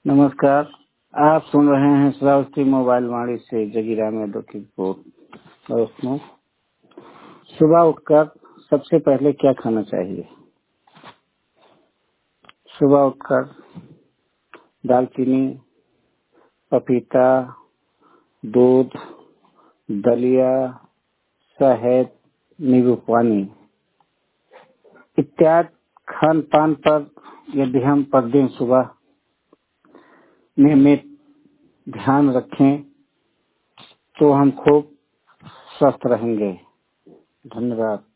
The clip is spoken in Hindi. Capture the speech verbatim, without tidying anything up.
नमस्कार। आप सुन रहे हैं श्रावस्ती मोबाइल वाणी से जगीरा में दो की रिपोर्ट। और उसमें सुबह उठकर सबसे पहले क्या खाना चाहिए? सुबह उठकर दालचीनी, पपीता, दूध, दलिया, शहद, नींबू पानी इत्यादि खान पान पर यदि हम प्रतिदिन सुबह नियमित ध्यान रखें तो हम खूब स्वस्थ रहेंगे। धन्यवाद।